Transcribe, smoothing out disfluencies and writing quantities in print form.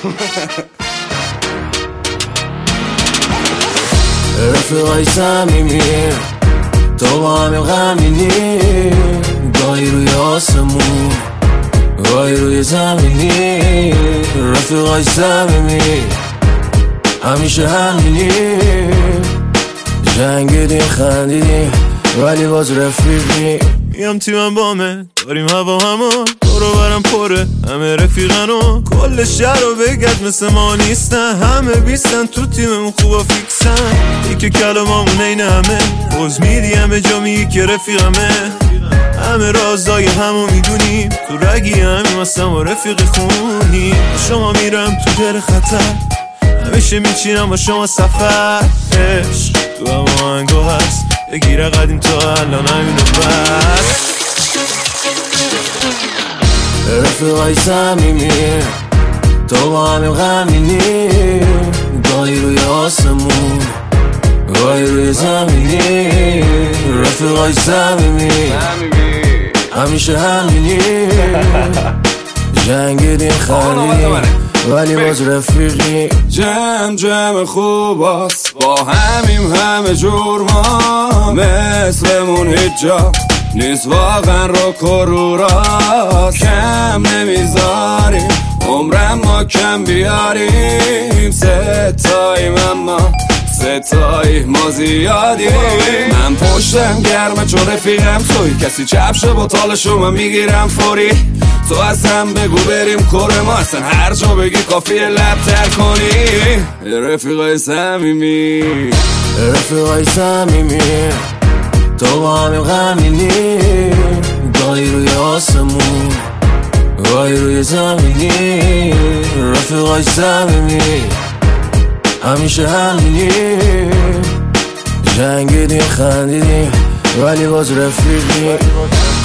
رفیقای صمیمی تو با همین غمینی، گاهی روی آسمون گاهی روی زمینی. رفیقای صمیمی همیشه همینی، جنگیدیم خندیدیم ولی باز رفیقی. میام تیمم بامه داریم هوا همون، دورو برم پره همه رفیقنو، کل شهر رو بگرد مثل ما نیستن، همه بیستن تو تیممون خوبا فیکسن. یکی کلامامون این همه روز میدی همه جا میگی که رفیقمه، همه رازای همو میدونیم تو رگی همیم هستم و رفیق خونی. شما میرم تو دل خطر همیشه میچینم با شما سفر، عشق تو هم آهنگو هست بگیره قدیم تا الان همینو بس. رفیقای صمیمی تو با همین غمینی، گاهی روی آسمون گاهی روی زمینی. رفیقای صمیمی همیشه همینی، جنگیدیم خندیدیم ولی باز رفیقی. جمع خوباست با همیم همه جور، ما مثلمون هیچ جا نیست واقعا رو کروراست. کم نمیذاریم عمرم ما کم بیاریم، ستاییم اما ستایی ما زیادیم. من پشتم گرمه چون رفیقم توی، کسی چپشه با تالشو من میگیرم فوری. تو از هم بگو بریم کره ما، اصلا هر جا بگی کافیه لب تر کنی. رفیقای صمیمی رفیقای صمیمی تو با همین غمینی، گاهی روی آسمون گاهی روی زمینی. رفیقای صمیمی همیشه همینی، جنگیدیم خندیدیم ولی باز رفیقی.